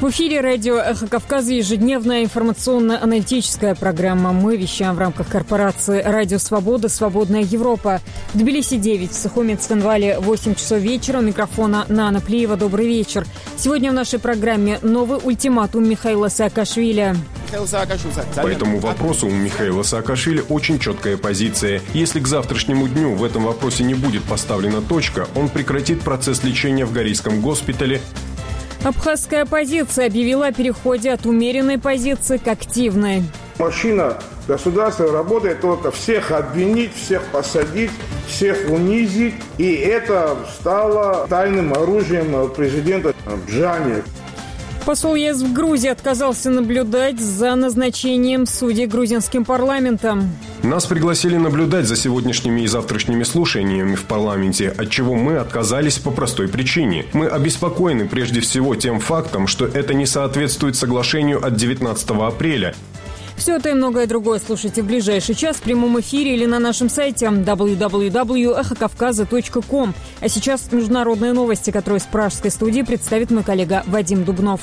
В эфире радио «Эхо Кавказа» ежедневная информационно-аналитическая программа. Мы вещаем в рамках корпорации «Радио Свобода. Свободная Европа». В Тбилиси 9, в Сухуми Цхинвале 8 часов вечера. У микрофона Нана Плиева. Добрый вечер. Сегодня в нашей программе новый ультиматум Михаила Саакашвили. По этому вопросу у Михаила Саакашвили очень четкая позиция. Если к завтрашнему дню в этом вопросе не будет поставлена точка, он прекратит процесс лечения в Горийском госпитале. Абхазская оппозиция объявила о переходе от умеренной позиции к активной. Машина государства работает только всех обвинить, всех посадить, всех унизить. И это стало тайным оружием президента Джани. Посол ЕС в Грузии отказался наблюдать за назначением судей грузинским парламентом. Нас пригласили наблюдать за сегодняшними и завтрашними слушаниями в парламенте, от чего мы отказались по простой причине. Мы обеспокоены прежде всего тем фактом, что это не соответствует соглашению от 19 апреля. Все это и многое другое слушайте в ближайший час в прямом эфире или на нашем сайте www.эхокавказа.ком. А сейчас международные новости, которые с пражской студии представит мой коллега Вадим Дубнов.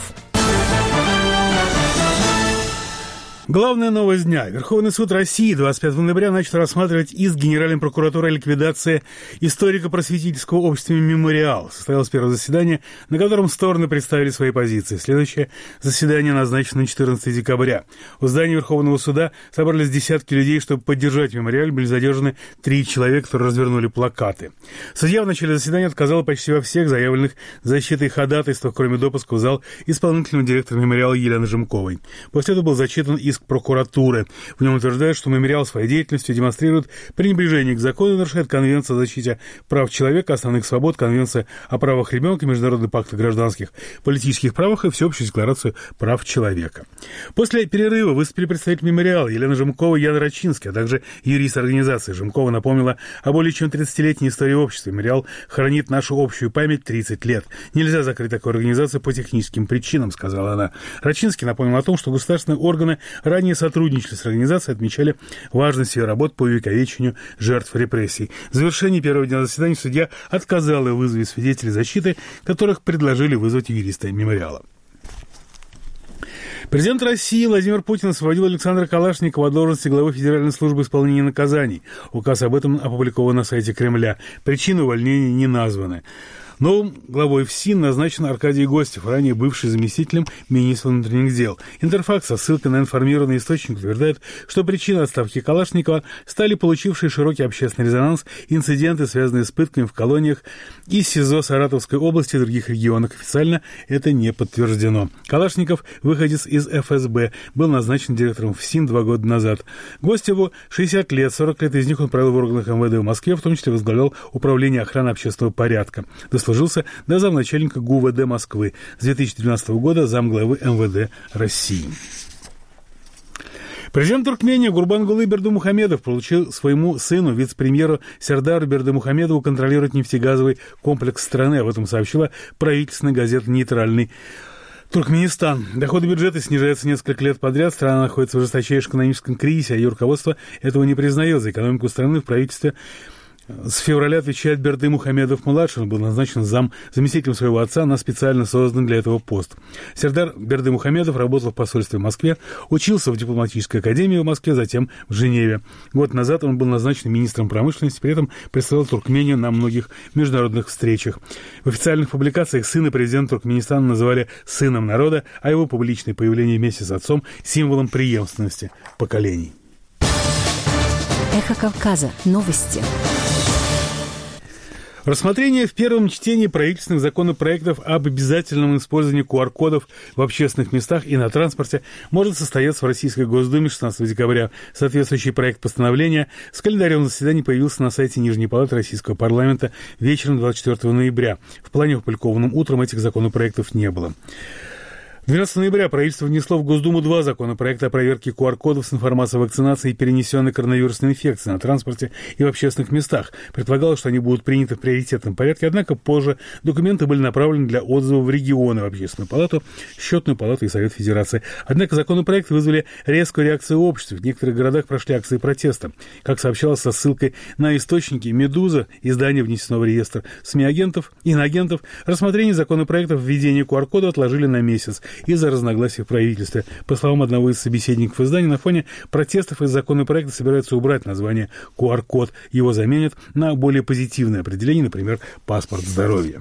Главная новость дня. Верховный суд России 25 ноября начал рассматривать иск Генеральной прокуратуры о ликвидации историко-просветительского общества «Мемориал». Состоялось первое заседание, на котором стороны представили свои позиции. Следующее заседание назначено на 14 декабря. У здания Верховного суда собрались десятки людей, чтобы поддержать «Мемориал». Были задержаны 3 человека, которые развернули плакаты. Судья в начале заседания отказала почти во всех заявленных защитой ходатайствах, кроме допуска в зал исполнительного директора «Мемориала» Елены Жемковой. После этого был зачитан иск прокуратуры. В нем утверждают, что «Мемориал» своей деятельностью демонстрирует пренебрежение к закону, нарушает Конвенцию о защите прав человека, основных свобод, Конвенция о правах ребенка, Международный пакт о гражданских политических правах и Всеобщую декларацию прав человека. После перерыва выступили представители «Мемориала» Елена Жемкова и Ян Рачинский, а также юрист организации. Жемкова напомнила о более чем 30-летней истории общества. «Мемориал» хранит нашу общую память 30 лет. Нельзя закрыть такую организацию по техническим причинам, сказала она. Рачинский напомнил о том, что государственные органы ранее сотрудничали с организацией, отмечали важность ее работ по увековечению жертв репрессий. В завершении первого дня заседания судья отказала в вызове свидетелей защиты, которых предложили вызвать юристы «Мемориала». Президент России Владимир Путин освободил Александра Калашникова от должности главы Федеральной службы исполнения наказаний. Указ об этом опубликован на сайте Кремля. Причины увольнения не названы. Новым главой ФСИН назначен Аркадий Гостев, ранее бывший заместителем министра внутренних дел. Интерфакс со ссылкой на информированный источник утверждает, что причиной отставки Калашникова стали получившие широкий общественный резонанс инциденты, связанные с пытками в колониях и СИЗО Саратовской области и других регионах. Официально это не подтверждено. Калашников, выходец из ФСБ, был назначен директором ФСИН 2 года назад. Гостеву 60 лет, 40 лет из них он провел в органах МВД в Москве, в том числе возглавлял управление охраны общественного порядка. Дослужился до замначальника ГУВД Москвы. С 2012 года замглавы МВД России. Президент Туркмении Гурбангулы Бердымухамедов поручил своему сыну, вице-премьеру Сердару Бердымухамедову, контролировать нефтегазовый комплекс страны. Об этом сообщила правительственная газета «Нейтральный Туркменистан». Доходы бюджета снижаются несколько лет подряд. Страна находится в жесточайшем экономическом кризисе, а ее руководство этого не признает. За экономику страны в правительстве с февраля отвечает Бердымухамедов-младший. Он был назначен заместителем своего отца на специально созданный для этого пост. Сердар Бердымухамедов работал в посольстве в Москве, учился в дипломатической академии в Москве, затем в Женеве. Год назад он был назначен министром промышленности, при этом представлял Туркмению на многих международных встречах. В официальных публикациях сына президента Туркменистана называли сыном народа, а его публичное появление вместе с отцом символом преемственности поколений. Эхо Кавказа. Новости. Рассмотрение в первом чтении правительственных законопроектов об обязательном использовании QR-кодов в общественных местах и на транспорте может состояться в Российской Госдуме 16 декабря. Соответствующий проект постановления с календарем заседаний появился на сайте Нижней палаты Российского парламента вечером 24 ноября. В плане, опубликованном утром, этих законопроектов не было. 12 ноября правительство внесло в Госдуму 2 законопроекта о проверке QR-кодов с информацией о вакцинации и перенесенной коронавирусной инфекции на транспорте и в общественных местах. Предполагалось, что они будут приняты в приоритетном порядке, однако позже документы были направлены для отзыва в регионы, в Общественную палату, Счетную палату и Совет Федерации. Однако законопроекты вызвали резкую реакцию общества. В некоторых городах прошли акции протеста. Как сообщалось со ссылкой на источники «Медуза», издание внесено в реестр СМИ-агентов, иноагентов, рассмотрение законопроектов введения QR-кода отложили на месяц. из-за разногласий в правительстве. По словам одного из собеседников издания, на фоне протестов из законопроекта собираются убрать название QR-код. Его заменят на более позитивное определение, например, паспорт здоровья.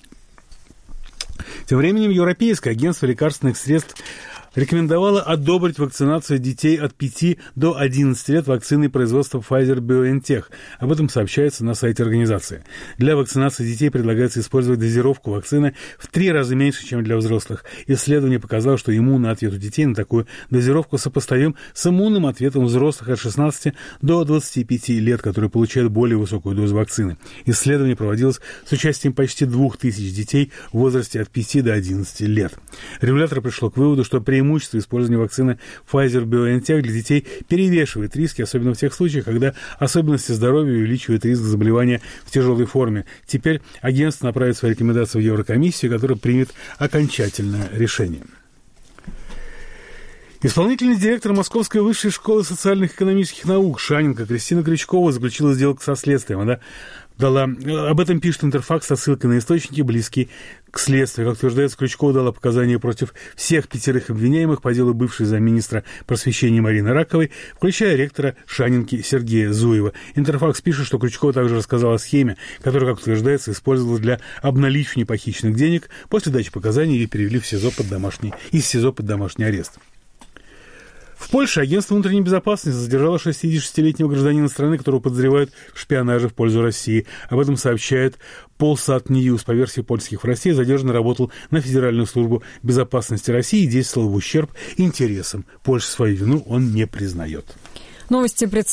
Тем временем Европейское агентство лекарственных средств рекомендовала одобрить вакцинацию детей от 5 до 11 лет вакциной производства Pfizer-BioNTech. Об этом сообщается на сайте организации. Для вакцинации детей предлагается использовать дозировку вакцины в 3 раза меньше, чем для взрослых. Исследование показало, что иммунный ответ у детей на такую дозировку сопоставим с иммунным ответом взрослых от 16 до 25 лет, которые получают более высокую дозу вакцины. Исследование проводилось с участием почти 2000 детей в возрасте от 5 до 11 лет. Регулятор пришел к выводу, что преимущество использования вакцины Pfizer-BioNTech для детей перевешивает риски, особенно в тех случаях, когда особенности здоровья увеличивают риск заболевания в тяжелой форме. Теперь агентство направит свои рекомендации в Еврокомиссию, которая примет окончательное решение. Исполнительный директор Московской высшей школы социальных и экономических наук Шаненко Кристина Крючкова заключила сделку со следствием. Она об этом пишет Интерфакс со ссылкой на источники, близкие к следствию. Как утверждается, Крючкова дала показания против всех 5 обвиняемых по делу бывшей замминистра просвещения Марины Раковой, включая ректора Шаненки Сергея Зуева. Интерфакс пишет, что Крючкова также рассказала о схеме, которая, как утверждается, использовалась для обналичивания похищенных денег. После дачи показаний ее перевели из СИЗО под домашний арест. В Польше агентство внутренней безопасности задержало 66-летнего гражданина страны, которого подозревают в шпионаже в пользу России. Об этом сообщает Polsat News. По версии польских властей, задержанный работал на Федеральную службу безопасности России и действовал в ущерб интересам Польши. Свою вину он не признает. Новости